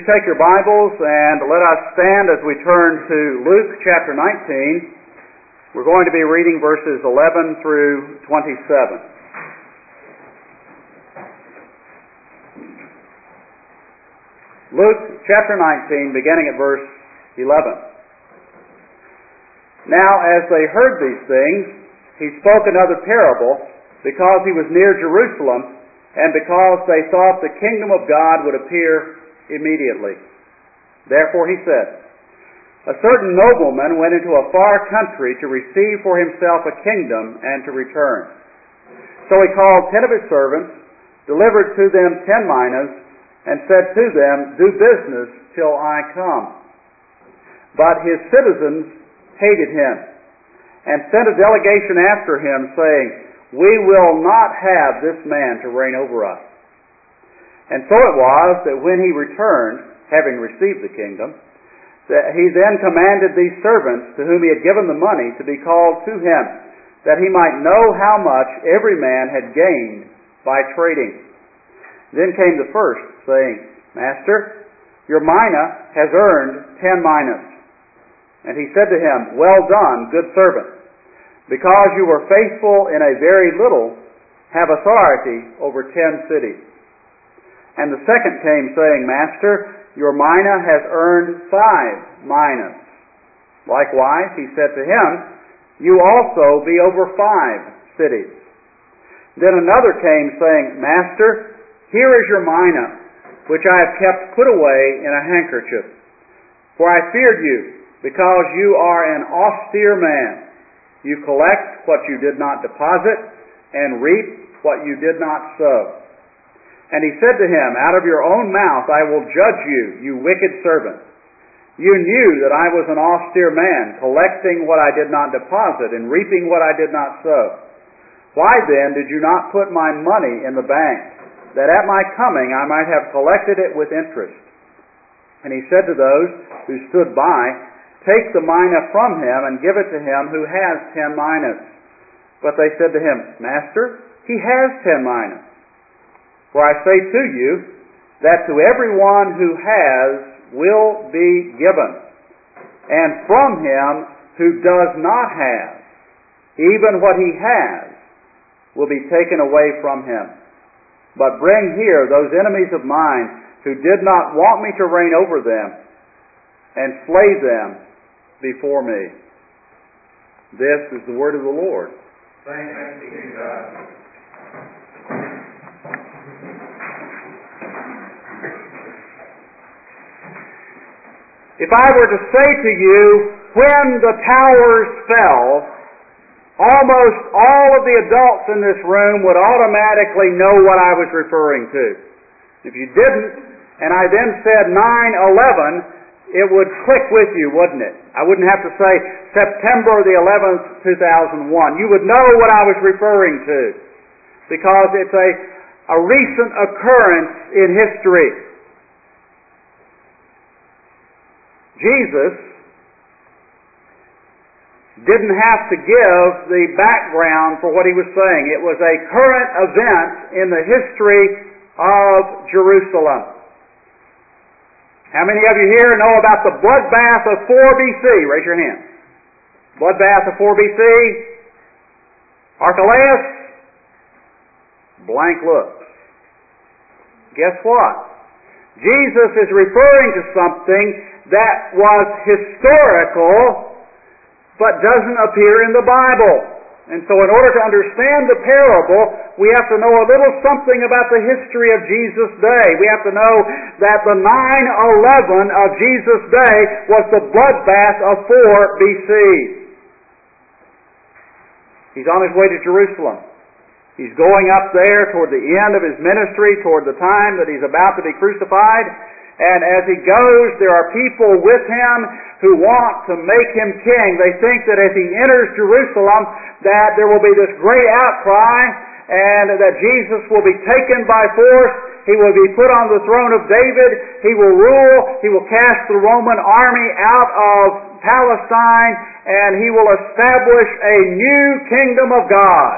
take your Bibles and let us stand as we turn to Luke chapter 19. We're going to be reading verses 11 through 27. Luke chapter 19, beginning at verse 11. Now, as they heard these things, he spoke another parable, because he was near Jerusalem, and because they thought the kingdom of God would appear immediately. Therefore he said, a certain nobleman went into a far country to receive for himself a kingdom and to return. So he called 10 of his servants, delivered to them 10 minas, and said to them, do business till I come. But his citizens hated him, and sent a delegation after him, saying, we will not have this man to reign over us. And so it was that when he returned, having received the kingdom, that he then commanded these servants to whom he had given the money to be called to him, that he might know how much every man had gained by trading. Then came the first, saying, Master, your mina has earned 10 minas. And he said to him, well done, good servant. Because you were faithful in a very little, have authority over 10 cities. And the second came, saying, Master, your mina has earned 5 minas. Likewise, he said to him, you also be over 5 cities. Then another came, saying, Master, here is your mina, which I have kept put away in a handkerchief. For I feared you, because you are an austere man. You collect what you did not deposit, and reap what you did not sow. And he said to him, out of your own mouth I will judge you, you wicked servant. You knew that I was an austere man, collecting what I did not deposit, and reaping what I did not sow. Why then did you not put my money in the bank, that at my coming I might have collected it with interest? And he said to those who stood by, take the mina from him, and give it to him who has 10 minas. But they said to him, Master, he has 10 minas. For I say to you, that to everyone who has will be given, and from him who does not have, even what he has will be taken away from him. But bring here those enemies of mine who did not want me to reign over them, and slay them before me. This is the word of the Lord. Thanks be to God. If I were to say to you, when the towers fell, almost all of the adults in this room would automatically know what I was referring to. If you didn't, and I then said 9/11, it would click with you, wouldn't it? I wouldn't have to say September the 11th, 2001. You would know what I was referring to, because it's a recent occurrence in history. Jesus didn't have to give the background for what he was saying. It was a current event in the history of Jerusalem. How many of you here know about the bloodbath of 4 BC? Raise your hand. Bloodbath of 4 BC. Archelaus. Blank looks. Guess what? Jesus is referring to something that was historical, but doesn't appear in the Bible. And so in order to understand the parable, we have to know a little something about the history of Jesus' day. We have to know that the 9/11 of Jesus' day was the bloodbath of 4 BC. He's on his way to Jerusalem. He's going up there toward the end of his ministry, toward the time that he's about to be crucified. And as he goes, there are people with him who want to make him king. They think that as he enters Jerusalem, that there will be this great outcry, and that Jesus will be taken by force. He will be put on the throne of David. He will rule. He will cast the Roman army out of Palestine, and he will establish a new kingdom of God.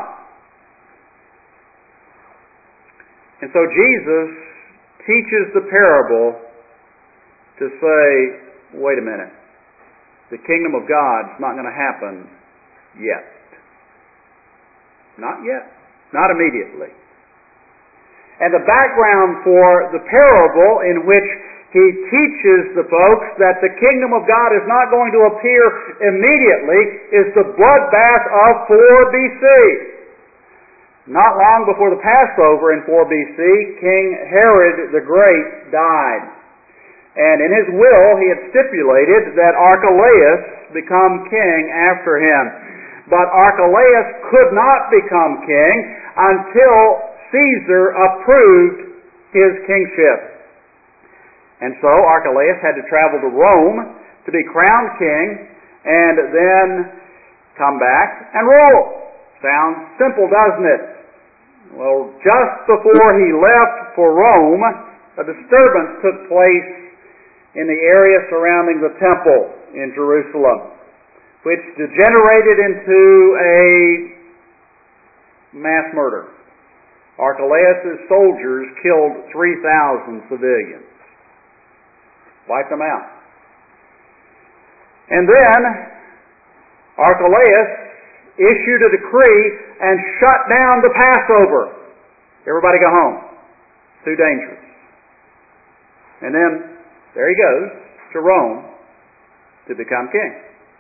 And so Jesus teaches the parable to say, wait a minute, the kingdom of God's not going to happen yet. Not yet. Not immediately. And the background for the parable in which he teaches the folks that the kingdom of God is not going to appear immediately is the bloodbath of 4 BC. Not long before the Passover in 4 BC, King Herod the Great died. And in his will, he had stipulated that Archelaus become king after him. But Archelaus could not become king until Caesar approved his kingship. And so Archelaus had to travel to Rome to be crowned king and then come back and rule. Sounds simple, doesn't it? Well, just before he left for Rome, a disturbance took place in the area surrounding the temple in Jerusalem, which degenerated into a mass murder. Archelaus' soldiers killed 3,000 civilians. Wiped them out. And then Archelaus issued a decree and shut down the Passover. Everybody go home. Too dangerous. And then there he goes to Rome to become king.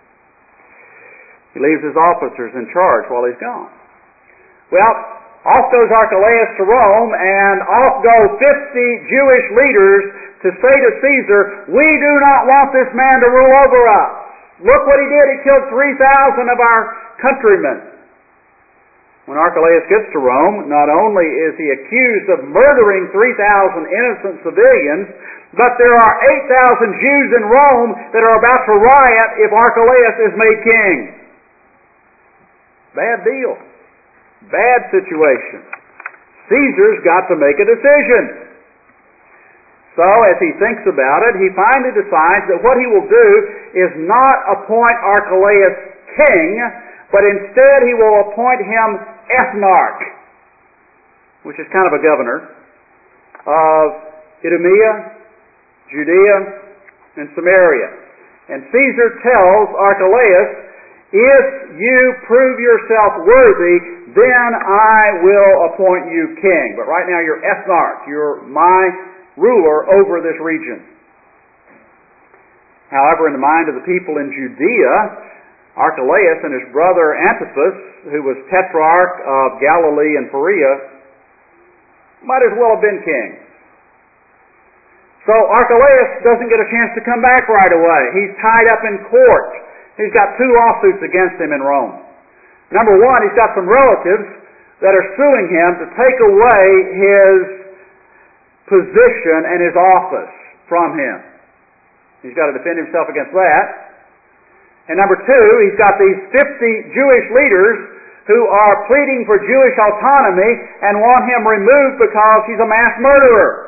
He leaves his officers in charge while he's gone. Well, off goes Archelaus to Rome, and off go 50 Jewish leaders to say to Caesar, we do not want this man to rule over us. Look what he did. He killed 3,000 of our countrymen. When Archelaus gets to Rome, not only is he accused of murdering 3,000 innocent civilians, but there are 8,000 Jews in Rome that are about to riot if Archelaus is made king. Bad deal. Bad situation. Caesar's got to make a decision. So, as he thinks about it, he finally decides that what he will do is not appoint Archelaus king, but instead he will appoint him ethnarch, which is kind of a governor of Idumea, Judea, and Samaria. And Caesar tells Archelaus, if you prove yourself worthy, then I will appoint you king. But right now you're ethnarch. You're my ruler over this region. However, in the mind of the people in Judea, Archelaus and his brother Antipas, who was tetrarch of Galilee and Perea, might as well have been king. So Archelaus doesn't get a chance to come back right away. He's tied up in court. He's got 2 lawsuits against him in Rome. Number one, he's got some relatives that are suing him to take away his position and his office from him. He's got to defend himself against that. And number two, he's got these 50 Jewish leaders who are pleading for Jewish autonomy and want him removed because he's a mass murderer.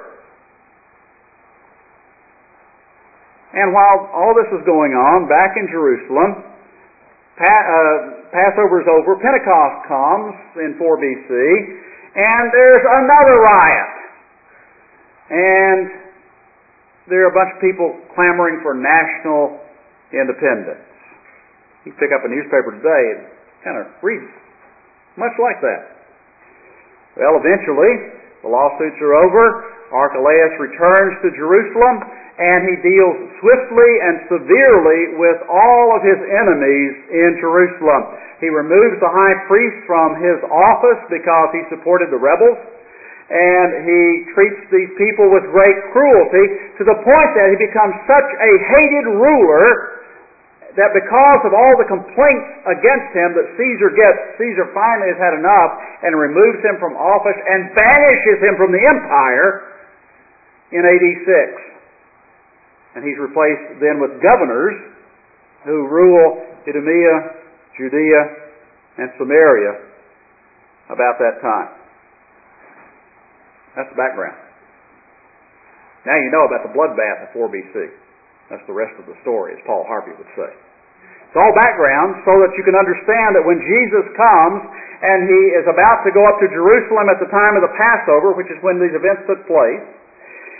And while all this is going on, back in Jerusalem, Passover's over, Pentecost comes in 4 BC, and there's another riot. And there are a bunch of people clamoring for national independence. You pick up a newspaper today, it kind of reads much like that. Well, eventually, the lawsuits are over. Archelaus returns to Jerusalem, and he deals swiftly and severely with all of his enemies in Jerusalem. He removes the high priest from his office because he supported the rebels, and he treats these people with great cruelty to the point that he becomes such a hated ruler that because of all the complaints against him that Caesar finally has had enough and removes him from office and banishes him from the empire in AD 6. And he's replaced then with governors who rule Idumea, Judea, and Samaria about that time. That's the background. Now you know about the bloodbath of 4 BC. That's the rest of the story, as Paul Harvey would say. It's all background so that you can understand that when Jesus comes and he is about to go up to Jerusalem at the time of the Passover, which is when these events took place,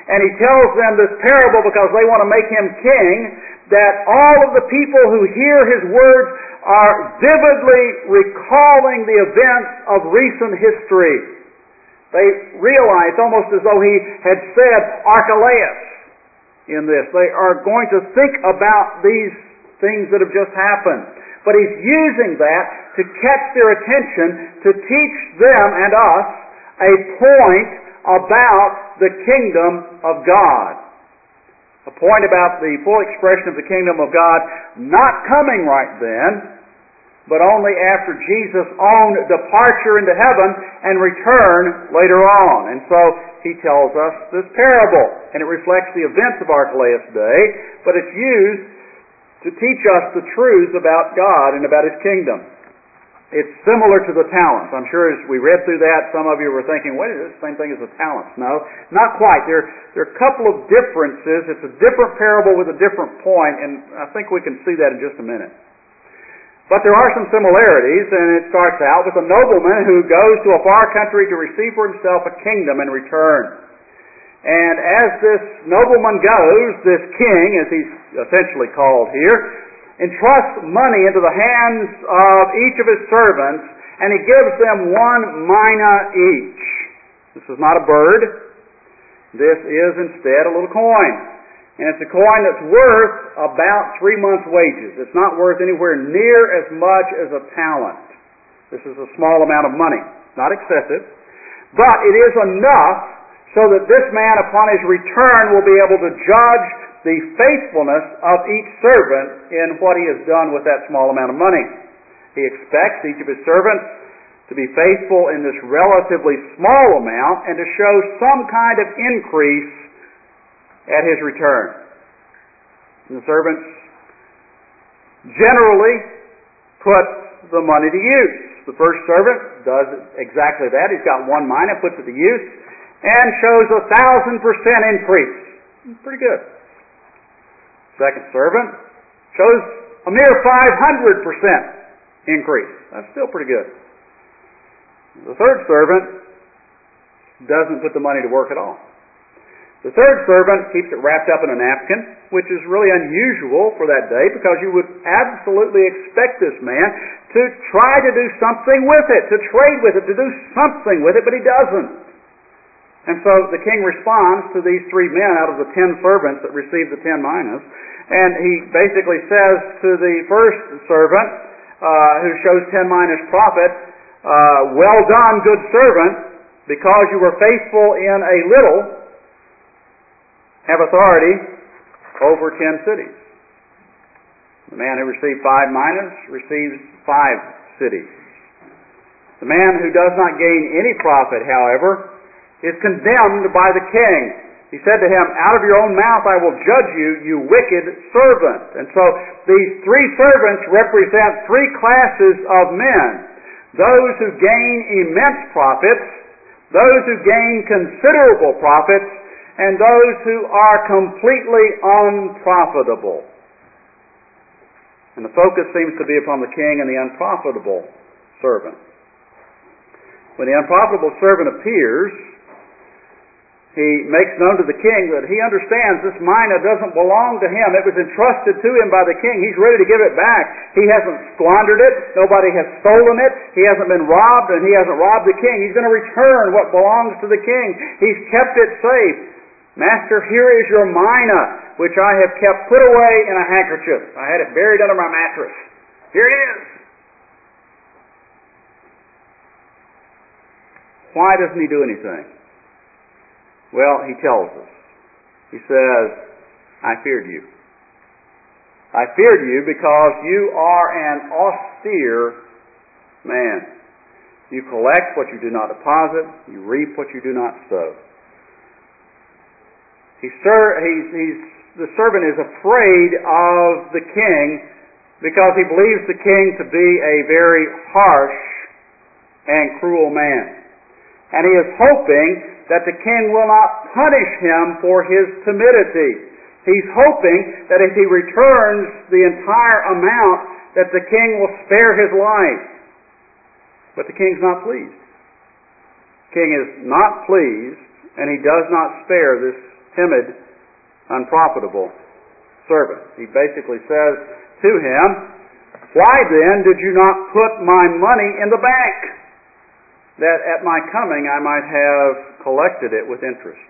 and he tells them this parable because they want to make him king, that all of the people who hear his words are vividly recalling the events of recent history. They realize, almost as though he had said Archelaus in this. They are going to think about these things that have just happened. But he's using that to catch their attention, to teach them and us a point about the kingdom of God. A point about the full expression of the kingdom of God not coming right then, but only after Jesus' own departure into heaven and return later on. And so he tells us this parable, and it reflects the events of Archelaus' day, but it's used to teach us the truths about God and about his kingdom. It's similar to the talents. I'm sure as we read through that, some of you were thinking, wait, is this the same thing as the talents? No, not quite. There are a couple of differences. It's a different parable with a different point, and I think we can see that in just a minute. But there are some similarities, and it starts out with a nobleman who goes to a far country to receive for himself a kingdom in return. And as this nobleman goes, this king, as he's essentially called here, entrusts money into the hands of each of his servants, and he gives them 1 mina each. This is not a bird. This is instead a little coin. And it's a coin that's worth about 3 months' wages. It's not worth anywhere near as much as a talent. This is a small amount of money. Not excessive. But it is enough so that this man, upon his return, will be able to judge the faithfulness of each servant in what he has done with that small amount of money. He expects each of his servants to be faithful in this relatively small amount and to show some kind of increase at his return. And the servants generally put the money to use. The first servant does exactly that. He's got 1 mina, puts it to use, and shows 1,000% increase. Pretty good. Second servant shows a mere 500% increase. That's still pretty good. The third servant doesn't put the money to work at all. The third servant keeps it wrapped up in a napkin, which is really unusual for that day because you would absolutely expect this man to try to do something with it, to trade with it, to do something with it, but he doesn't. And so the king responds to these 3 men out of the 10 servants that received the 10 minas, and he basically says to the first servant, who shows 10 minas profit, well done, good servant, because you were faithful in a little, have authority over 10 cities. The man who received 5 minas receives 5 cities. The man who does not gain any profit, however, is condemned by the king. He said to him, out of your own mouth I will judge you, you wicked servant. And so these 3 servants represent 3 classes of men. Those who gain immense profits, those who gain considerable profits, and those who are completely unprofitable. And the focus seems to be upon the king and the unprofitable servant. When the unprofitable servant appears, he makes known to the king that he understands this mina doesn't belong to him. It was entrusted to him by the king. He's ready to give it back. He hasn't squandered it. Nobody has stolen it. He hasn't been robbed, and he hasn't robbed the king. He's going to return what belongs to the king. He's kept it safe. Master, here is your mina, which I have kept put away in a handkerchief. I had it buried under my mattress. Here it is. Why doesn't he do anything? Well, he tells us. He says, I feared you. I feared you because you are an austere man. You collect what you do not deposit. You reap what you do not sow. The servant is afraid of the king because he believes the king to be a very harsh and cruel man. And he is hoping that the king will not punish him for his timidity. He's hoping that if he returns the entire amount, that the king will spare his life. But the king's not pleased. The king is not pleased, and he does not spare this timid, unprofitable servant. He basically says to him, "Why then did you not put my money in the bank, that at my coming I might have collected it with interest?"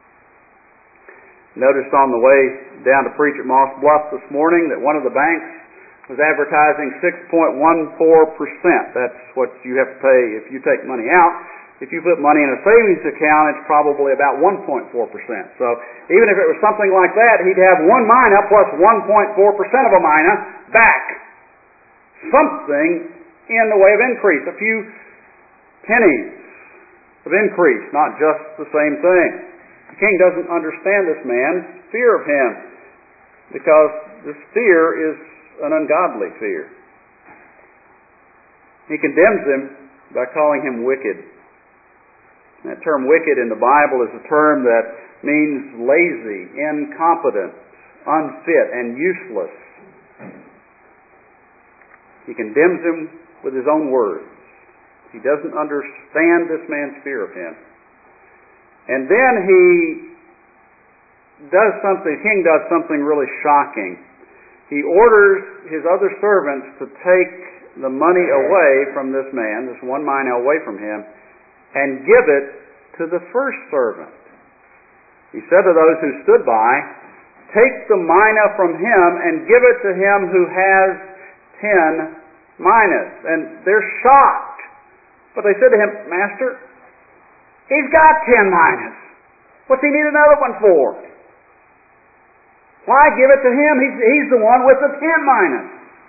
Noticed on the way down to preach at Moss Bluff this morning that one of the banks was advertising 6.14%. That's what you have to pay if you take money out. If you put money in a savings account, it's probably about 1.4%. So even if it was something like that, he'd have 1 mina plus 1.4% of a mina back. Something in the way of increase, a few pennies of increase, not just the same thing. The king doesn't understand this man's fear of him, because this fear is an ungodly fear. He condemns him by calling him wicked. That term wicked in the Bible is a term that means lazy, incompetent, unfit, and useless. He condemns him with his own words. He doesn't understand this man's fear of him. And then the king does something really shocking. He orders his other servants to take the money away from this man, this 1 mina away from him, and give it to the first servant. He said to those who stood by, "Take the mina from him and give it to him who has 10 minas." And they're shocked. But they said to him, "Master, he's got 10 minas. What's he need another one for? Why give it to him? He's the one with the 10 minas."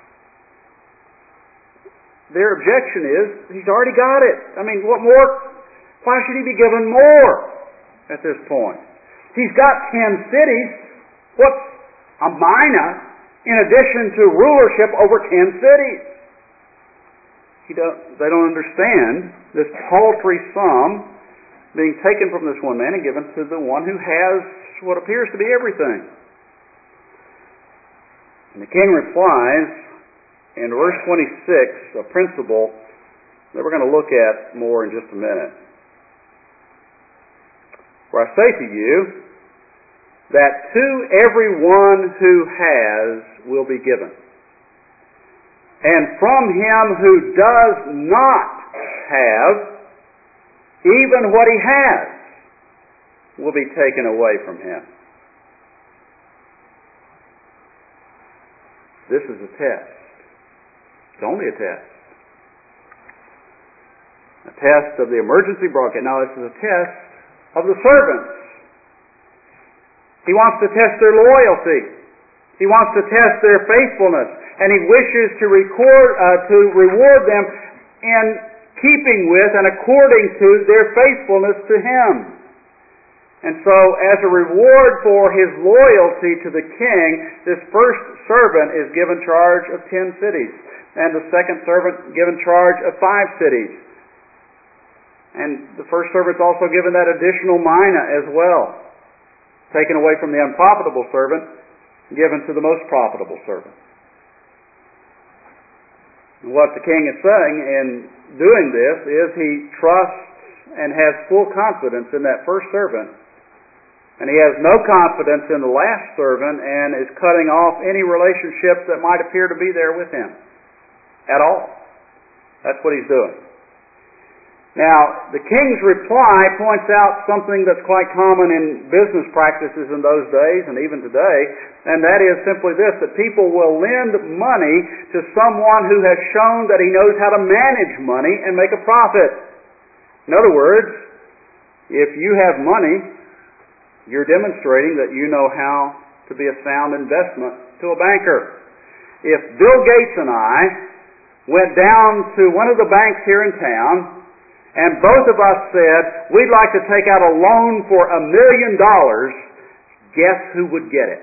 Their objection is, he's already got it. I mean, what more? Why should he be given more at this point? He's got 10 cities. What's a mina in addition to rulership over 10 cities? They don't understand this paltry sum being taken from this one man and given to the one who has what appears to be everything. And the king replies in verse 26, a principle that we're going to look at more in just a minute. "For I say to you that to everyone who has will be given, and from him who does not have, even what he has will be taken away from him." This is a test. It's only a test. A test of the emergency broadcast. Now, this is a test of the servants. He wants to test their loyalty. He wants to test their faithfulness. And he wishes to reward them in keeping with and according to their faithfulness to him. And so, as a reward for his loyalty to the king, this first servant is given charge of 10 cities, and the second servant given charge of 5 cities. And the first servant's also given that additional mina as well, taken away from the unprofitable servant, given to the most profitable servant. And what the king is saying in doing this is he trusts and has full confidence in that first servant, and he has no confidence in the last servant, and is cutting off any relationship that might appear to be there with him at all. That's what he's doing. Now, the king's reply points out something that's quite common in business practices in those days and even today, and that is simply this, that people will lend money to someone who has shown that he knows how to manage money and make a profit. In other words, if you have money, you're demonstrating that you know how to be a sound investment to a banker. If Bill Gates and I went down to one of the banks here in town, and both of us said, we'd like to take out a loan for $1 million, guess who would get it?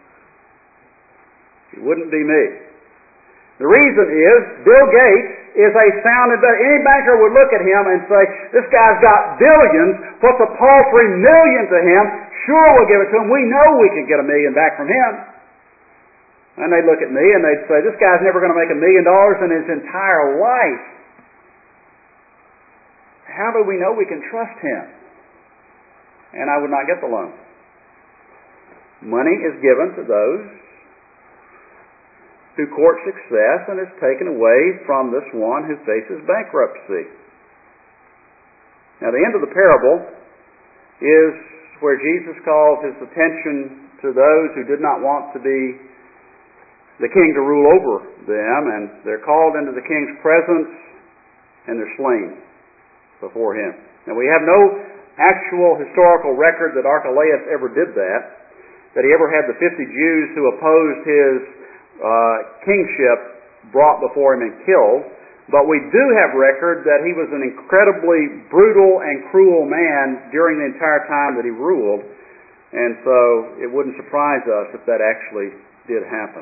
It wouldn't be me. The reason is, Bill Gates is a sound investor. Any banker would look at him and say, this guy's got billions, what's a paltry million to him? Sure, we'll give it to him. We know we can get $1 million back from him. And they'd look at me and they'd say, this guy's never going to make $1 million in his entire life. How do we know we can trust him? And I would not get the loan. money is given to those who court success and is taken away from this one who faces bankruptcy. Now, the end of the parable is where Jesus calls his attention to those who did not want to be the king to rule over them, and they're called into the king's presence and they're slain before him. Now, we have no actual historical record that Archelaus ever did that he ever had the 50 Jews who opposed his kingship brought before him and killed. But we do have record that he was an incredibly brutal and cruel man during the entire time that he ruled. And so it wouldn't surprise us if that actually did happen.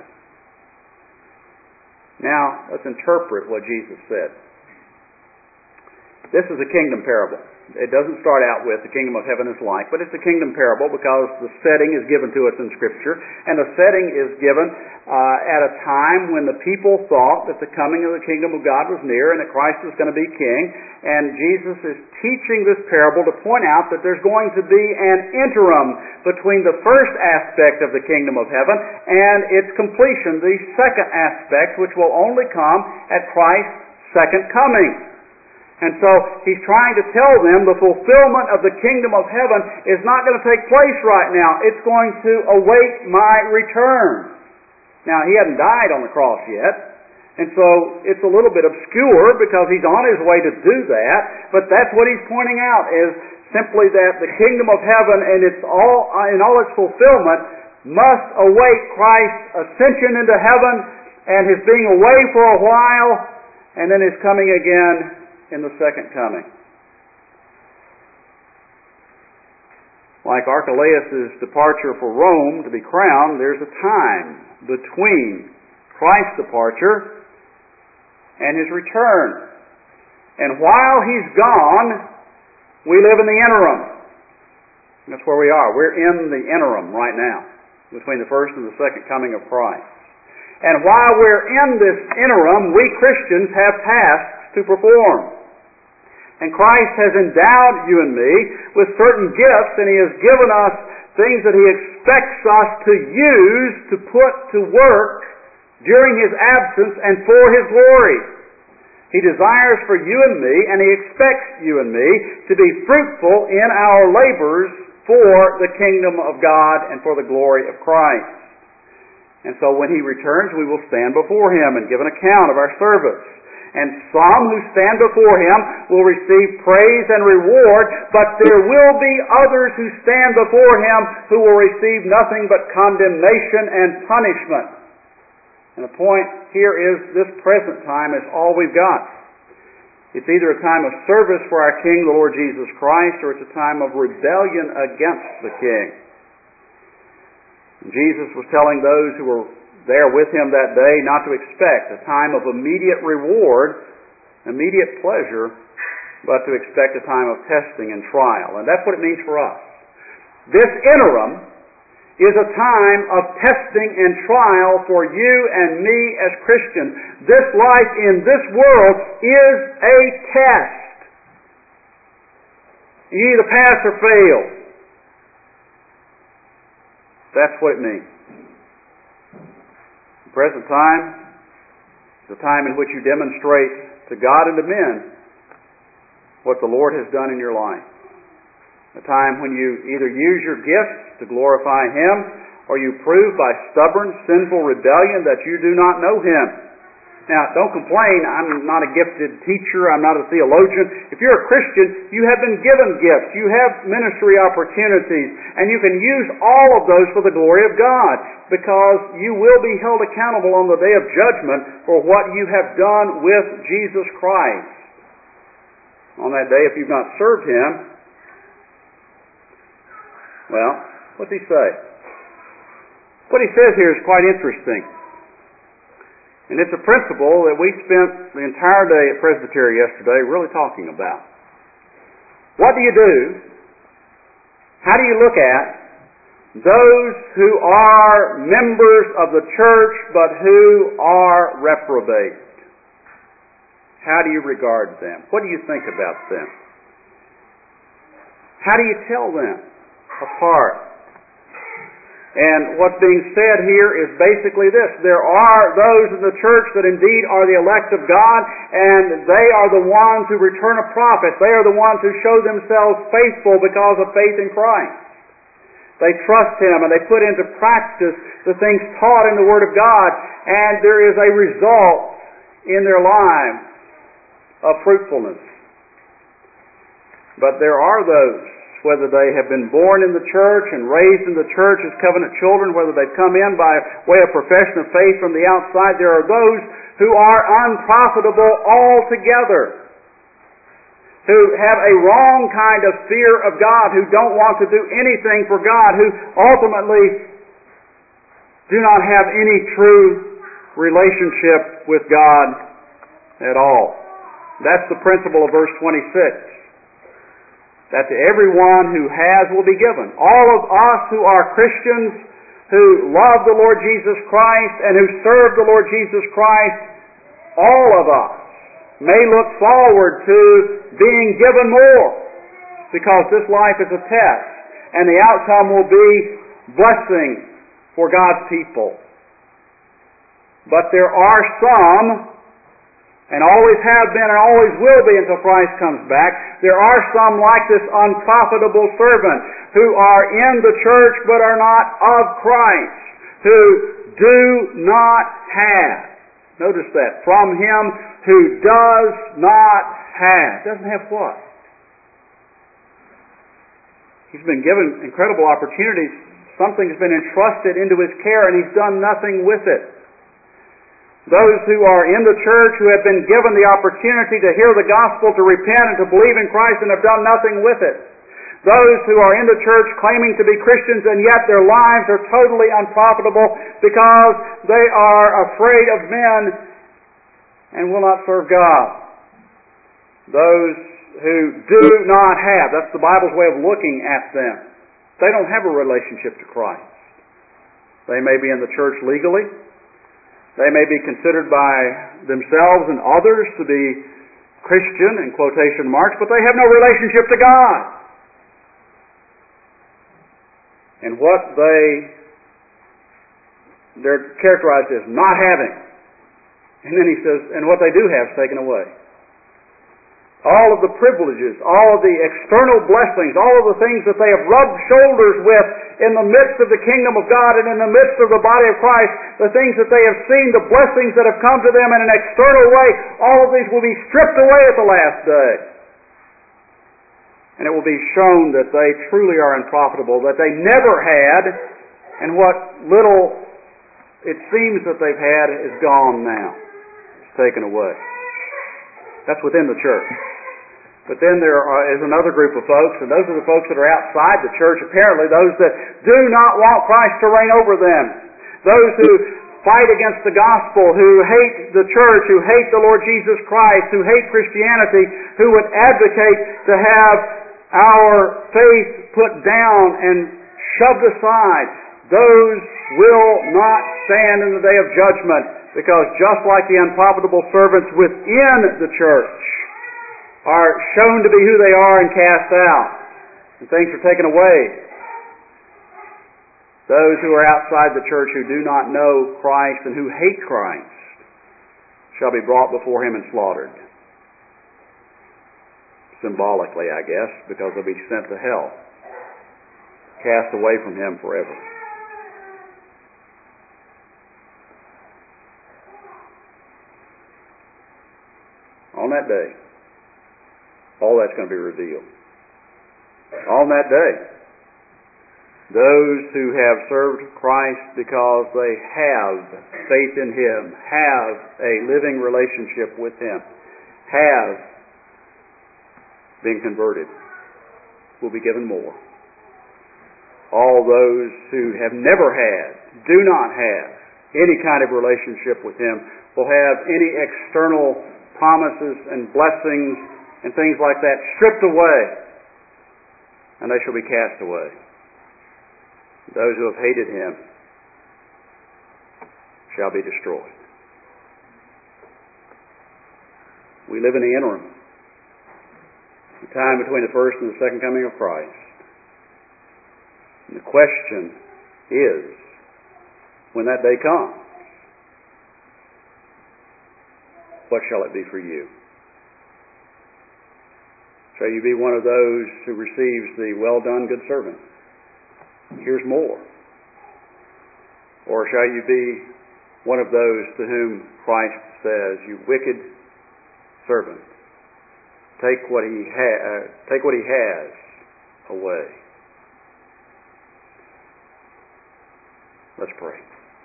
Now, let's interpret what Jesus said. This is a kingdom parable. It doesn't start out with the kingdom of heaven is like, but it's a kingdom parable because the setting is given to us in Scripture, and the setting is given at a time when the people thought that the coming of the kingdom of God was near and that Christ was going to be king, and Jesus is teaching this parable to point out that there's going to be an interim between the first aspect of the kingdom of heaven and its completion, the second aspect, which will only come at Christ's second coming. And so he's trying to tell them the fulfillment of the kingdom of heaven is not going to take place right now. It's going to await my return. Now, he hadn't died on the cross yet, and so it's a little bit obscure because he's on his way to do that, but that's what he's pointing out, is simply that the kingdom of heaven and in all its fulfillment must await Christ's ascension into heaven and his being away for a while and then his coming again in the second coming. Like Archelaus' departure for Rome to be crowned, there's a time between Christ's departure and his return. And while he's gone, we live in the interim. That's where we are. We're in the interim right now, between the first and the second coming of Christ. And while we're in this interim, we Christians have tasks to perform. And Christ has endowed you and me with certain gifts, and he has given us things that he expects us to use to put to work during his absence and for his glory. He desires for you and me, and he expects you and me to be fruitful in our labors for the kingdom of God and for the glory of Christ. And so when he returns, we will stand before him and give an account of our service. And some who stand before him will receive praise and reward, but there will be others who stand before him who will receive nothing but condemnation and punishment. And the point here is this present time is all we've got. It's either a time of service for our King, the Lord Jesus Christ, or it's a time of rebellion against the King. And Jesus was telling those who were there with him that day not to expect a time of immediate reward, immediate pleasure, but to expect a time of testing and trial. And that's what it means for us. This interim is a time of testing and trial for you and me as Christians. This life in this world is a test. You either pass or fail. That's what it means. The present time is a time in which you demonstrate to God and to men what the Lord has done in your life. A time when you either use your gifts to glorify him, or you prove by stubborn, sinful rebellion that you do not know him. Now, don't complain, I'm not a gifted teacher, I'm not a theologian. If you're a Christian, you have been given gifts, you have ministry opportunities, and you can use all of those for the glory of God, because you will be held accountable on the day of judgment for what you have done with Jesus Christ. On that day, if you've not served him, well, what's he say? What he says here is quite interesting. And it's a principle that we spent the entire day at Presbytery yesterday really talking about. What do you do? How do you look at those who are members of the church but who are reprobate? How do you regard them? What do you think about them? How do you tell them apart? And what's being said here is basically this. There are those in the church that indeed are the elect of God, and they are the ones who return a profit. They are the ones who show themselves faithful because of faith in Christ. They trust Him and they put into practice the things taught in the Word of God, and there is a result in their lives of fruitfulness. But there are those, whether they have been born in the church and raised in the church as covenant children, whether they've come in by way of profession of faith from the outside, there are those who are unprofitable altogether, who have a wrong kind of fear of God, who don't want to do anything for God, who ultimately do not have any true relationship with God at all. That's the principle of verse 26. That to everyone who has will be given. All of us who are Christians, who love the Lord Jesus Christ and who serve the Lord Jesus Christ, all of us may look forward to being given more, because this life is a test and the outcome will be blessing for God's people. But there are some, and always have been and always will be until Christ comes back, there are some like this unprofitable servant who are in the church but are not of Christ, who do not have. Notice that. From him who does not have. Doesn't have what? He's been given incredible opportunities. Something has been entrusted into his care and he's done nothing with it. Those who are in the church who have been given the opportunity to hear the gospel, to repent and to believe in Christ and have done nothing with it. Those who are in the church claiming to be Christians and yet their lives are totally unprofitable because they are afraid of men and will not serve God. Those who do not have, that's the Bible's way of looking at them. They don't have a relationship to Christ. They may be in the church legally. They may be considered by themselves and others to be Christian, in quotation marks, but they have no relationship to God. And what they're characterized as not having. And then he says, and what they do have is taken away. All of the privileges, all of the external blessings, all of the things that they have rubbed shoulders with in the midst of the kingdom of God and in the midst of the body of Christ, the things that they have seen, the blessings that have come to them in an external way, all of these will be stripped away at the last day. And it will be shown that they truly are unprofitable, that they never had, and what little it seems that they've had is gone now. It's taken away. That's within the church. But then there is another group of folks, and those are the folks that are outside the church, apparently, those that do not want Christ to reign over them. Those who fight against the gospel, who hate the church, who hate the Lord Jesus Christ, who hate Christianity, who would advocate to have our faith put down and shoved aside. Those will not stand in the day of judgment, because just like the unprofitable servants within the church are shown to be who they are and cast out, and things are taken away, those who are outside the church who do not know Christ and who hate Christ shall be brought before Him and slaughtered. Symbolically, I guess, because they'll be sent to hell, cast away from Him forever. On that day, all that's going to be revealed. On that day, those who have served Christ because they have faith in Him, have a living relationship with Him, have been converted, will be given more. All those who have never had, do not have any kind of relationship with Him, will have any external promises and blessings and things like that stripped away, and they shall be cast away. Those who have hated Him shall be destroyed. We live in the interim, the time between the first and the second coming of Christ. And the question is when that day comes. What shall it be for you? Shall you be one of those who receives the well done, good servant? Here's more. Or shall you be one of those to whom Christ says, you wicked servant, take what he has away. Let's pray.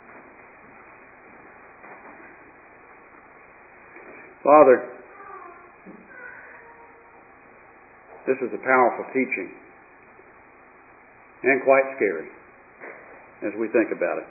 Father, this is a powerful teaching and quite scary as we think about it.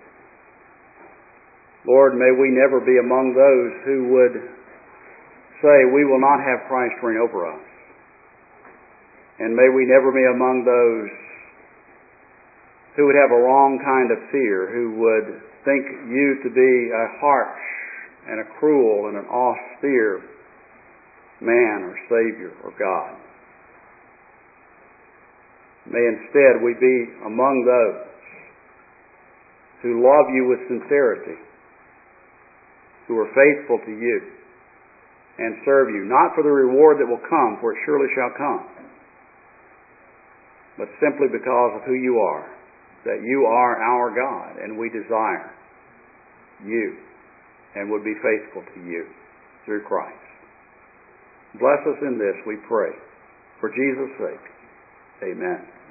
Lord, may we never be among those who would say we will not have Christ reign over us. And may we never be among those who would have a wrong kind of fear, who would think you to be a harsh and a cruel and an austere man or Savior or God. May instead we be among those who love you with sincerity, who are faithful to you and serve you, not for the reward that will come, for it surely shall come, but simply because of who you are, that you are our God, and we desire you and would be faithful to you through Christ. Bless us in this, we pray. For Jesus' sake, amen.